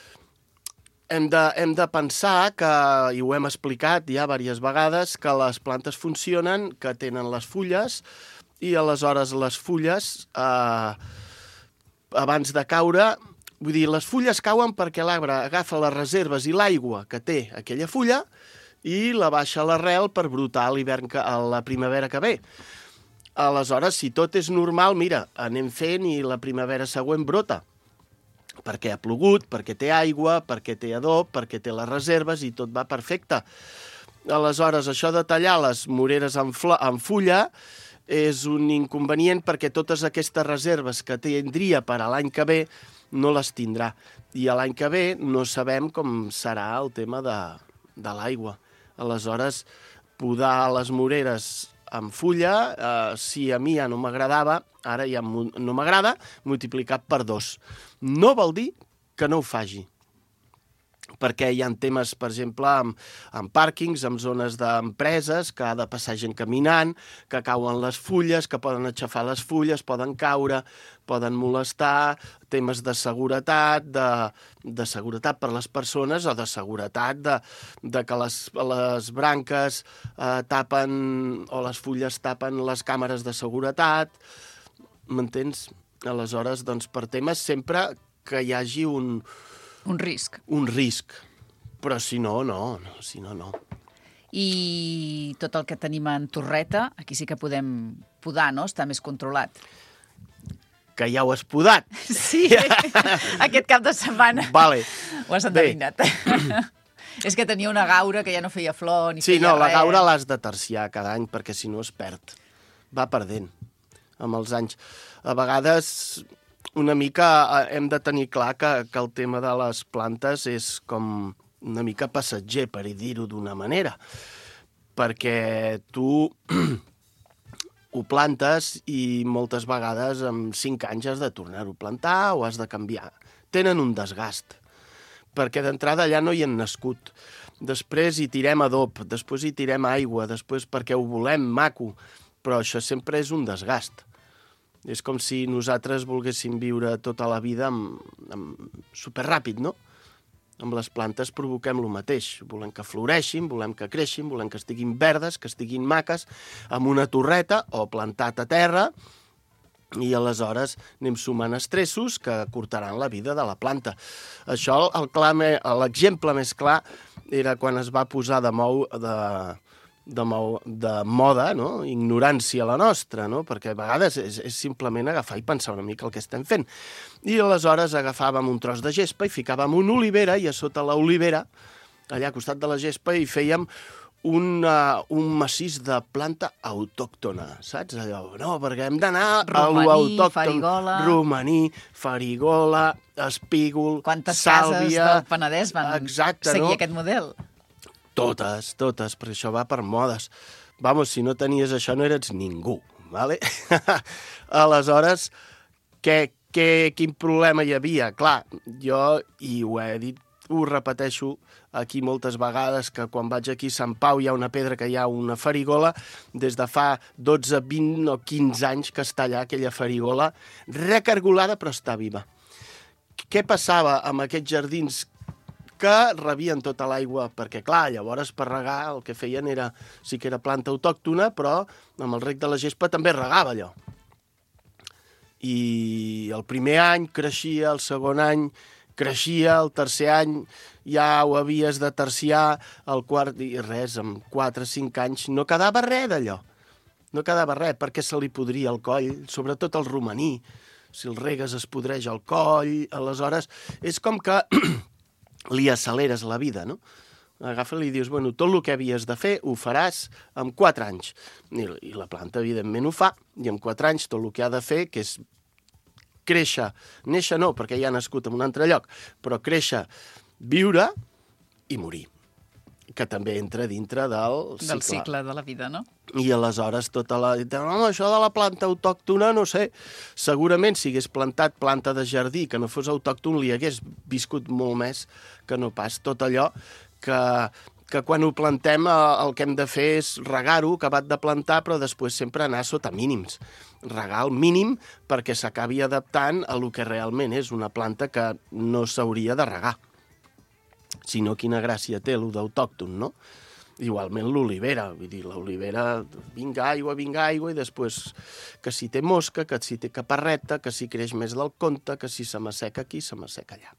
Hem de, hem de pensar que, i ho hem explicat ja diverses vegades, que les plantes funcionen, que tenen les fulles, i aleshores les fulles, eh, abans de caure, vull dir, les fulles cauen perquè l'arbre agafa les reserves i l'aigua que té aquella fulla i la baixa a l'arrel per brotar a l'hivern, a la primavera que ve. Aleshores, si tot és normal, mira, anem fent i la primavera següent brota. Perquè ha plogut, perquè té aigua, perquè té adob, perquè té les reserves i tot va perfecte. Aleshores, això de tallar les moreres en, en fulla és un inconvenient perquè totes aquestes reserves que tindria per a l'any que ve no les tindrà. I a l'any que ve no sabem com serà el tema de, de l'aigua. Aleshores, podar les moreres en fulla, eh, si a mi ja no m'agradava, ara ja no m'agrada, multiplicat per dos. No vol dir que no ho faci, perquè hi ha temes, per exemple, amb, amb pàrquings, amb zones d'empreses, que ha de passar gent caminant, que cauen les fulles, que poden aixafar les fulles, poden caure, poden molestar, temes de seguretat, de, de seguretat per les persones o de seguretat de, de que les, les branques eh, tapen o les fulles tapen les càmeres de seguretat, m'entens? Aleshores, doncs, per temes sempre que hi hagi un... Un risc. Un risc. Però si no, no. no si no, no. I tot el que tenim en torreta, aquí sí que podem podar, no? Està més controlat. Que ja ho has podat. Sí, aquest cap de setmana. Vale. Ho has endevinat. És que tenia una gaura que ja no feia flor ni sí, feia no, res. La gaura l'has de terciar cada any perquè si no es perd. Va perdent amb els anys. A vegades una mica hem de tenir clar que, que el tema de les plantes és com una mica passatger, per dir-ho d'una manera. perquè tu ho plantes i moltes vegades en cinc anys has de tornar-ho a plantar o has de canviar. Tenen un desgast, perquè d'entrada allà no hi han nascut. Després hi tirem adob, després hi tirem aigua, després perquè ho volem maco, però això sempre és un desgast. És com si nosaltres volguéssim viure tota la vida amb, amb superràpid, no? Amb les plantes provoquem el mateix. Volem que floreixin, volem que creixin, volem que estiguin verdes, que estiguin maques, amb una torreta o plantat a terra, i aleshores anem sumant estressos que cortaran la vida de la planta. Això, l'exemple més clar era quan es va posar de mou de... De, mo de moda, no? Ignorància la nostra, no? Perquè a vegades és, és simplement agafar i pensar una mica el que estem fent. I aleshores agafàvem un tros de gespa i ficàvem una olivera i a sota l'olivera, allà al costat de la gespa, hi fèiem un, uh, un massís de planta autòctona, saps? Allò, no, perquè hem d'anar a l'autòcton. Farigola... Romaní, farigola, espígol, Quantes sàlvia... cases del Penedès van Exacte, seguir no? aquest model? Totes, totes, perquè això va per modes. Vamos, si no tenies això no eres ningú, vale? Aleshores, què, què, quin problema hi havia? Clar, jo, i ho he dit, ho repeteixo aquí moltes vegades, que quan vaig aquí a Sant Pau hi ha una pedra que hi ha una farigola, des de fa dotze, vint o quinze anys que està allà aquella farigola, recargolada però està viva. Què passava amb aquests jardins que rebien tota l'aigua, perquè, clar, llavors per regar el que feien era, sí que era planta autòctona, però amb el rec de la gespa també regava allò. I el primer any creixia, el segon any creixia, el tercer any ja ho havies de terciar, el quart, i res, amb quatre o cinc anys no quedava res d'allò. No quedava res, perquè se li podria el coll, sobretot el romaní. Si el regues es podreix el coll, aleshores és com que li acceleres la vida, no? Agafa-li i dius, bueno, tot el que havies de fer ho faràs en quatre anys. I, i la planta, evidentment, ho fa, i en quatre anys tot el que ha de fer, que és créixer, néixer no, perquè ja ha nascut en un altre lloc, però créixer, viure i morir, que també entra dintre del cicle. Del cicle de la vida, no? I aleshores tota la... No, això de la planta autòctona, no sé, segurament si hagués plantat planta de jardí que no fos autòcton li hagués viscut molt més que no pas tot allò que, que quan ho plantem el que hem de fer és regar-ho, acabat de plantar, però després sempre anar sota mínims. Regar el mínim perquè s'acabi adaptant a lo que realment és una planta que no s'hauria de regar. Si no, quina gràcia té, lo d'autòcton, no? Igualment l'olivera, vull dir, l'olivera, vinga aigua, vinga aigua, i després que si té mosca, que si té caparreta, que si creix més del compte, que si se m'asseca aquí, se m'asseca allà.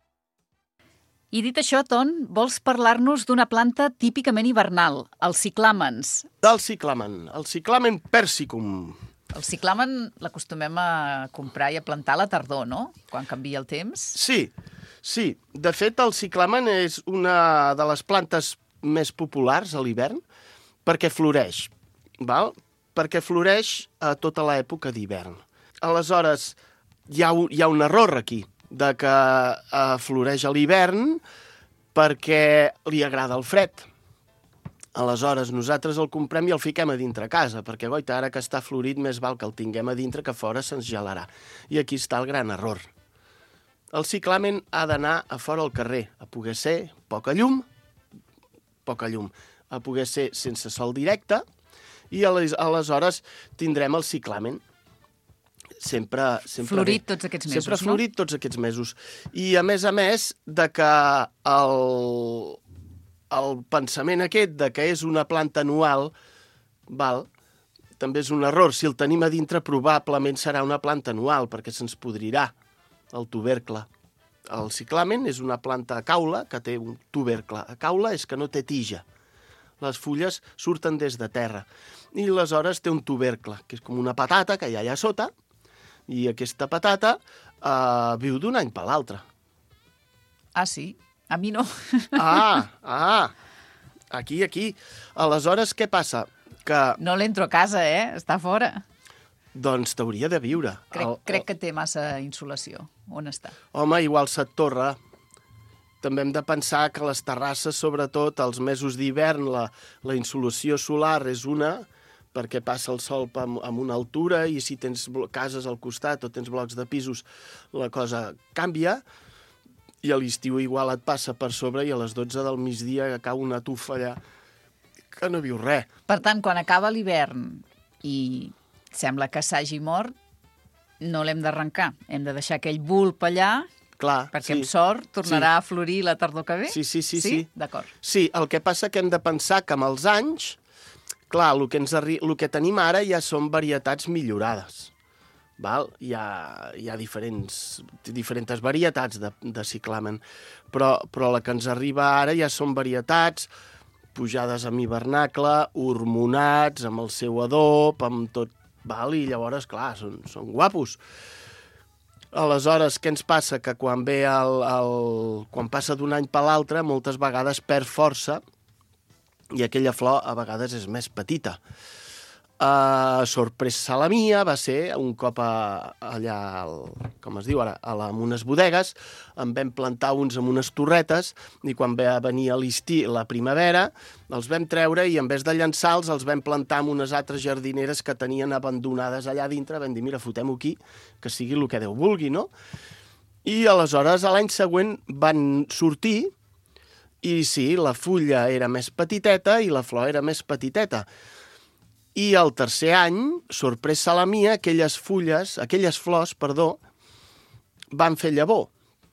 I dit això, Ton, vols parlar-nos d'una planta típicament hivernal, el ciclàmens. Del ciclamen, el ciclamen persicum. El ciclamen l'acostumem a comprar i a plantar a la tardor, no? Quan canvia el temps. Sí, sí. De fet, el ciclamen és una de les plantes més populars a l'hivern perquè floreix, val? Perquè floreix a tota l'època d'hivern. Aleshores, hi ha, un, hi ha un error aquí, de que uh, floreix a l'hivern perquè li agrada el fred. Aleshores, nosaltres el comprem i el fiquem a dintre casa, perquè, goita, ara que està florit, més val que el tinguem a dintre que fora se'ns gelarà. I aquí està el gran error. El ciclamen ha d'anar a fora al carrer, a poder ser poca llum, poca llum, a poder ser sense sol directe, i aleshores tindrem el ciclamen. Sempre, sempre florit bé. Tots aquests mesos, sempre no? florit tots aquests mesos. I a més a més de que el, el pensament aquest de que és una planta anual, val, també és un error. Si el tenim a dintre, probablement serà una planta anual, perquè se'ns podrirà el tubercle. El ciclamen és una planta a caula que té un tubercle. A caula és que no té tija. Les fulles surten des de terra. I aleshores té un tubercle, que és com una patata que hi ha allà sota, i aquesta patata eh, viu d'un any per l'altre. Ah, sí? A mi no. Ah, ah, aquí, aquí. Aleshores, què passa? Que... No l'entro a casa, eh? Està fora. Doncs t'hauria de viure. Crec, el, crec que té massa insolació. On està? Home, igual se't torra també hem de pensar que les terrasses, sobretot els mesos d'hivern, la, la insolació solar és una, perquè passa el sol amb, amb una altura i si tens cases al costat o tens blocs de pisos, la cosa canvia. I a l'estiu igual et passa per sobre i a les dotze del migdia cau una tufa allà que no viu res. Per tant, quan acaba l'hivern i sembla que s'hagi mort, no l'hem d'arrencar. Hem de deixar aquell bulb allà, clar, perquè sí. amb sort tornarà sí. a florir la tardor que ve? Sí, sí, sí. Sí? sí. D'acord. Sí, el que passa que hem de pensar que amb els anys, clar, el que, ens arri... el que tenim ara ja són varietats millorades. Val? Hi ha, hi ha diferents, diferents varietats de, de ciclamen, però, però la que ens arriba ara ja són varietats pujades amb hivernacle, hormonats, amb el seu adob, amb tot, val? I llavors, clar, són, són guapos. Aleshores, què ens passa? Que quan ve el, el... quan passa d'un any per l'altre, moltes vegades perd força i aquella flor a vegades és més petita. Uh, sorpresa la mia va ser un cop a, allà, al, com es diu ara, a la, en unes bodegues, en vam plantar uns amb unes torretes i quan va venir a l'estiu, la primavera, els vam treure i en vez de llançar-los els vam plantar en unes altres jardineres que tenien abandonades allà dintre, vam dir, mira, fotem-ho aquí, que sigui el que Déu vulgui, no? I aleshores, l'any següent van sortir i sí, la fulla era més petiteta i la flor era més petiteta. I el tercer any, sorpresa la mia, aquelles fulles, aquelles flors, perdó, van fer llavor.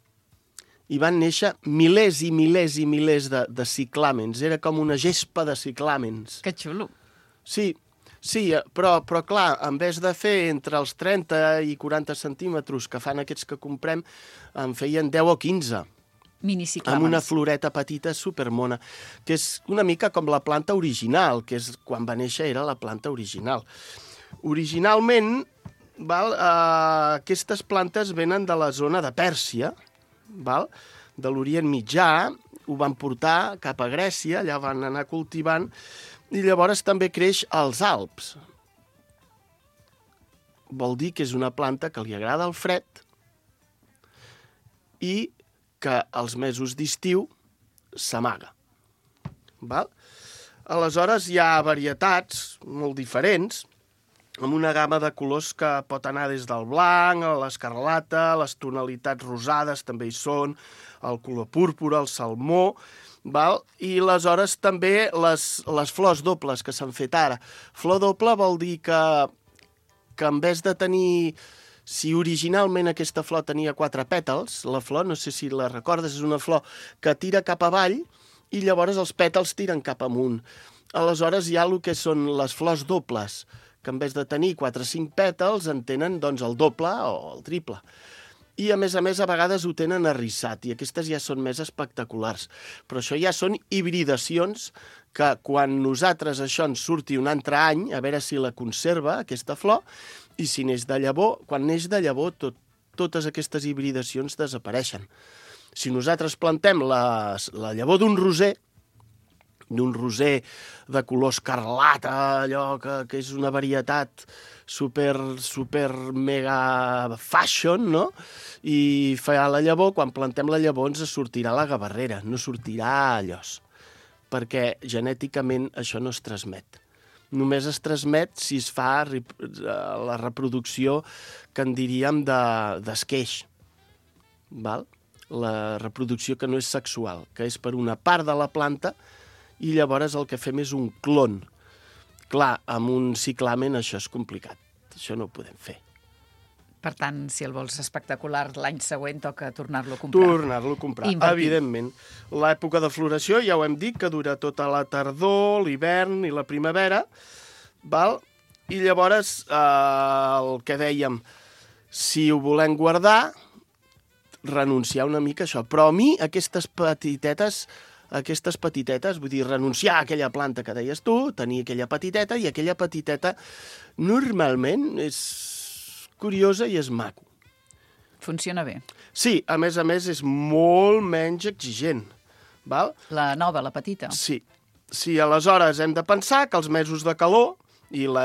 I van néixer milers i milers i milers de, de ciclàmens. Era com una gespa de ciclàmens. Que xulo. Sí, sí, però, però clar, en vez de fer entre els trenta i quaranta centímetres que fan aquests que comprem, en feien deu o quinze. Miniciclàmens. Amb una floreta petita supermona, que és una mica com la planta original, que és quan va néixer era la planta original. Originalment, val, eh, aquestes plantes venen de la zona de Pèrsia, val, de l'Orient Mitjà, ho van portar cap a Grècia, allà van anar cultivant, i llavors també creix als Alps. Vol dir que és una planta que li agrada el fred i que als mesos d'estiu s'amaga. Val? Aleshores hi ha varietats molt diferents, amb una gamma de colors que pot anar des del blanc a l'escarlata, les tonalitats rosades també hi són, el color púrpura, el salmó, val? I aleshores també les, les flors dobles que s'han fet ara. Flor doble vol dir que, que en vez de tenir... Si originalment aquesta flor tenia quatre pètals, la flor, no sé si la recordes, és una flor que tira cap avall i llavors els pètals tiren cap amunt. Aleshores hi ha el que són les flors dobles, que en vez de tenir quatre o cinc pètals en tenen doncs, el doble o el triple. I a més a més a vegades ho tenen arrissat i aquestes ja són més espectaculars. Però això ja són hibridacions que quan nosaltres això ens surti un altre any, a veure si la conserva, aquesta flor, i si neix de llavor, quan neix de llavor, tot, totes aquestes hibridacions desapareixen. Si nosaltres plantem la, la llavor d'un roser, d'un roser de color escarlata, allò que, que és una varietat super, super mega fashion, no? I fa la llavor, quan plantem la llavor ens sortirà la gavarrera, no sortirà allòs, perquè genèticament això no es transmet. Només es transmet si es fa la reproducció que en diríem d'esqueix, val? La reproducció que no és sexual, que és per una part de la planta i llavors el que fem és un clon. Clar, amb un ciclamen això és complicat, això no ho podem fer. Per tant, si el vols espectacular, l'any següent toca tornar-lo a comprar. Tornar-lo a comprar, Invertir. Evidentment. L'època de floració, ja ho hem dit, que dura tota la tardor, l'hivern i la primavera, val? I llavors, eh, el que dèiem, si ho volem guardar, renunciar una mica a això. Però a mi, aquestes petitetes, aquestes petitetes, vull dir, renunciar a aquella planta que deies tu, tenir aquella petiteta, i aquella petiteta normalment és curiosa i és maco. Funciona bé. Sí, a més a més és molt menys exigent. Val? La nova, la petita. Sí. Sí, aleshores hem de pensar que els mesos de calor i, la,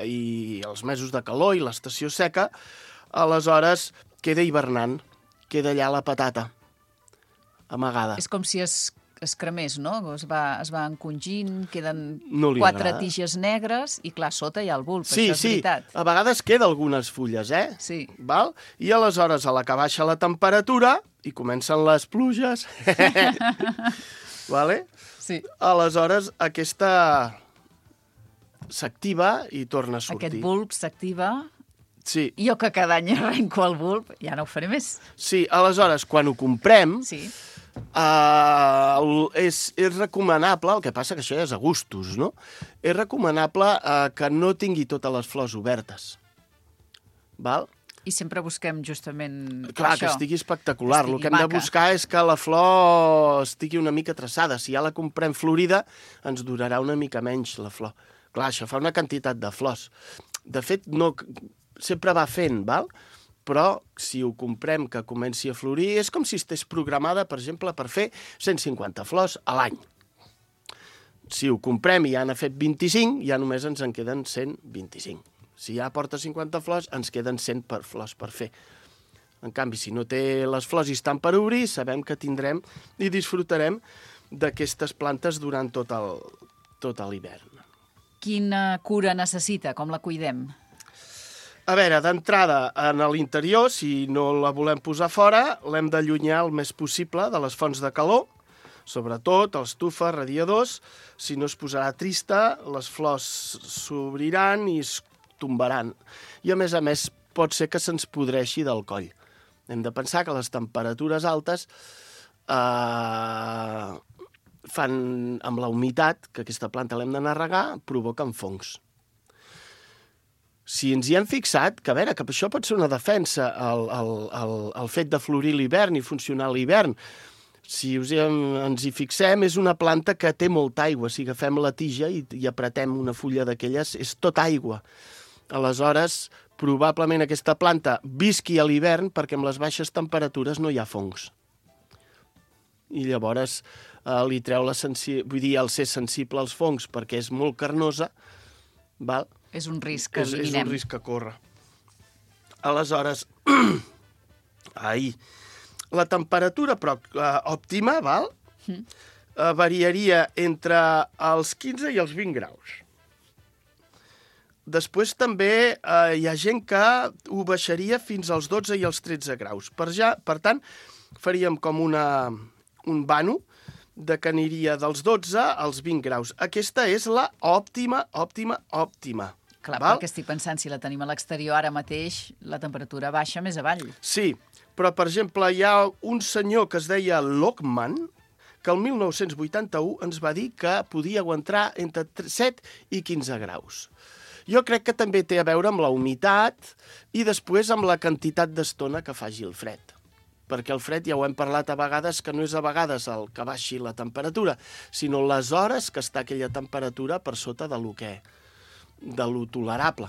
i els mesos de calor i l'estació seca, aleshores queda hivernant, queda allà la patata. amagada. És com si es, es cremés, no? Es va, es va encongint, queden No li quatre agrada. tiges negres i, clar, sota hi ha el bulb, Sí, això és sí, veritat. a vegades queda algunes fulles, eh? Sí. Val? I aleshores, a la que baixa la temperatura, i comencen les pluges, vale? Sí. Aleshores, aquesta s'activa i torna a sortir. Aquest bulb s'activa. Sí. Jo que cada any arrenco el bulb, ja no ho faré més. Sí, aleshores, quan ho comprem, Sí. uh, és, és recomanable, el que passa que això ja és a gustos, no? És recomanable uh, que no tingui totes les flors obertes. Val? I sempre busquem justament Clar, això. que estigui espectacular. Que El estigui que hem de maca. buscar és que la flor estigui una mica traçada. Si ja la comprem florida, ens durarà una mica menys la flor. Clar, això fa una quantitat de flors. De fet, no, sempre va fent, val? Però si ho comprem que comenci a florir, és com si estigués programada, per exemple, per fer cent cinquanta flors a l'any. Si ho comprem i ja n'ha fet vint-i-cinc, ja només ens en queden cent vint-i-cinc. Si ja porta cinquanta flors, ens queden cent per flors per fer. En canvi, si no té les flors i estan per obrir, sabem que tindrem i disfrutarem d'aquestes plantes durant tot el, tot l'hivern. Quina cura necessita? Com la cuidem? A veure, d'entrada, en l'interior, si no la volem posar fora, l'hem d'allunyar el més possible de les fonts de calor, sobretot els tufes, radiadors. Si no es posarà trista, les flors s'obriran i es tombaran. I, a més a més, pot ser que se'ns podreixi del coll. Hem de pensar que les temperatures altes eh, fan, amb la humitat, que aquesta planta l'hem d'anar a regar, provoquen fongs. Si ens hi hem fixat, que a veure, que això pot ser una defensa, el, el, el, el fet de florir l'hivern i funcionar a l'hivern. Si us hi, ens hi fixem, és una planta que té molta aigua. Si agafem la tija i, i apretem una fulla d'aquelles, és tot aigua. Aleshores, probablement aquesta planta visqui a l'hivern perquè amb les baixes temperatures no hi ha fongs. I llavors eh, li treu la sensi... vull dir, el ser sensible als fongs perquè és molt carnosa, val? És un risc que és, és eliminem. un risc que corre. Aleshores, ai, la temperatura però, eh, òptima, val? Mm. Eh, variaria entre els quinze i els vint graus. Després també eh, hi ha gent que ho baixaria fins als dotze i als tretze graus. Per, ja, per tant, faríem com una, un vano de que aniria dels dotze als vint graus. Aquesta és la òptima, òptima, òptima. Clar, val? perquè estic pensant, si la tenim a l'exterior ara mateix, la temperatura baixa més avall. Sí, però, per exemple, hi ha un senyor que es deia Lockman, que el mil nou-cents vuitanta-u ens va dir que podia aguantar entre set i quinze graus. Jo crec que també té a veure amb la humitat i després amb la quantitat d'estona que faci el fred. Perquè el fred, ja ho hem parlat a vegades, que no és a vegades el que baixi la temperatura, sinó les hores que està aquella temperatura per sota de lo que de lo tolerable.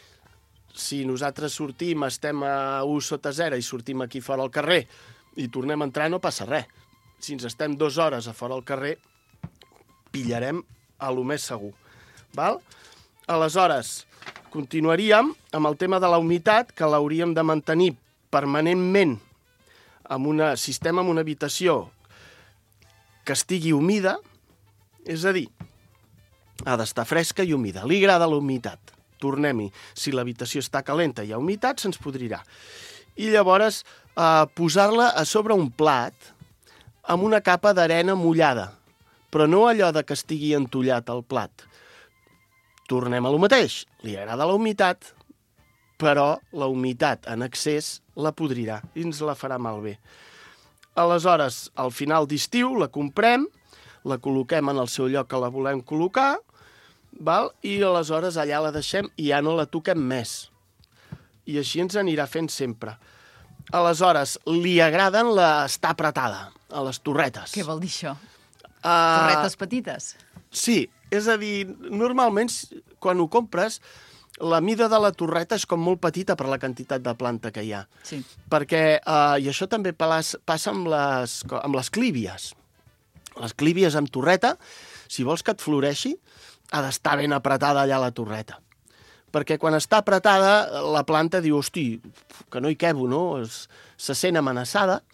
Si nosaltres sortim, estem a u sota zero i sortim aquí fora al carrer i tornem a entrar, no passa res. Si ens estem dues hores a fora al carrer, pillarem a lo més segur. Val? Aleshores, continuaríem amb el tema de la humitat, que l'hauríem de mantenir permanentment en un sistema, en una habitació que estigui humida, és a dir, ha d'estar fresca i humida. Li agrada la humitat. Tornem-hi. Si l'habitació està calenta i hi ha humitat, se'ns podrirà. I llavors eh, posar-la a sobre un plat amb una capa d'arena mullada, però no allò de que estigui entullat el plat. Tornem a lo mateix. Li agrada la humitat, però la humitat en excés la podrirà i ens la farà malbé. Aleshores, al final d'estiu, la comprem, la col·loquem en el seu lloc que la volem col·locar, val? I aleshores allà la deixem i ja no la toquem més. I així ens anirà fent sempre. Aleshores, li agraden la... estar apretada, a les torretes. Què vol dir això? Uh... Torretes petites? Sí. És a dir, normalment, quan ho compres, la mida de la torreta és com molt petita per la quantitat de planta que hi ha. Sí. Perquè, eh, i això també passa amb les, amb les clívies. Les clívies amb torreta, si vols que et floreixi, ha d'estar ben apretada allà la torreta. Perquè quan està apretada, la planta diu, hosti, que no hi quebo, no? Es, se sent amenaçada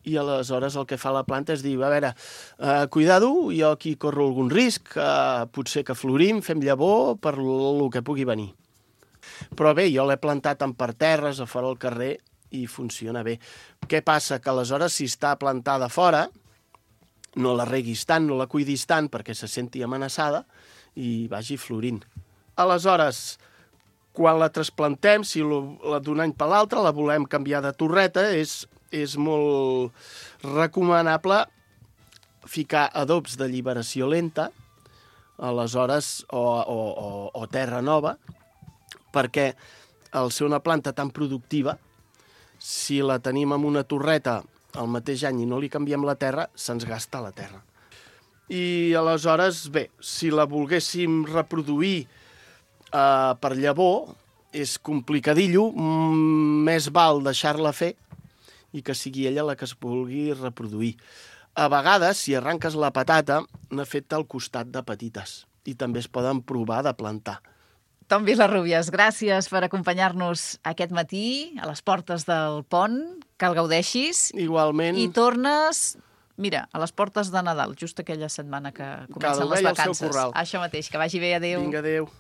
i aleshores el que fa la planta és dir, a veure, eh, cuidado, jo aquí corro algun risc, eh, potser que florim, fem llavor per el que pugui venir. Però bé, jo l'he plantat en parterres, a fora al carrer, i funciona bé. Què passa? Que aleshores, si està plantada fora, no la reguis tant, no la cuidis tant, perquè se senti amenaçada i vagi florint. Aleshores, quan la trasplantem, si la d'un any per l'altre la volem canviar de torreta, és, és molt recomanable ficar adobs d'alliberació lenta, aleshores, o, o, o, o terra nova, perquè al ser una planta tan productiva, si la tenim en una torreta el mateix any i no li canviem la terra, se'ns gasta la terra. I aleshores, bé, si la volguéssim reproduir Uh, per llavor, és complicadillo, mm, més val deixar-la fer i que sigui ella la que es vulgui reproduir. A vegades, si arranques la patata, n'ha fet al costat de petites i també es poden provar de plantar. Tom Vilarrubias, gràcies per acompanyar-nos aquest matí a les portes del pont, que el gaudeixis. Igualment. I tornes, mira, a les portes de Nadal, just aquella setmana que comencen les vacances. Això mateix, que vagi bé, adéu. Vinga, adéu.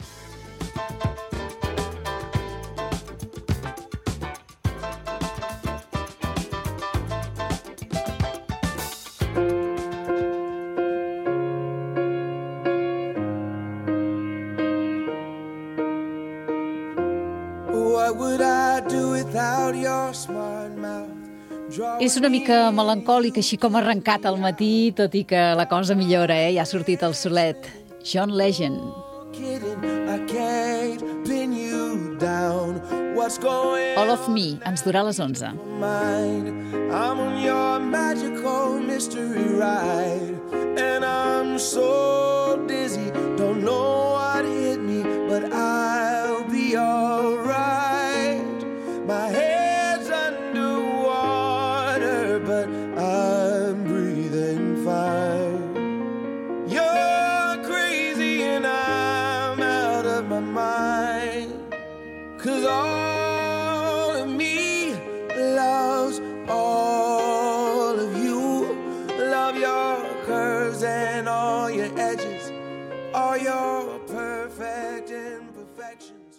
És una mica melancòlic, així com ha arrencat al matí, tot i que la cosa millora, eh? Ja ha sortit el solet. John Legend. All of Me, ens durà a les onze. I'm on your magical mystery ride, and I'm so dizzy, don't know what hit me, but I'll be alright. My head's underwater, but I'm breathing fine. You're crazy and I'm out of my mind, 'cause all of me loves all of you. Love your curves and all your edges, all your perfect imperfections.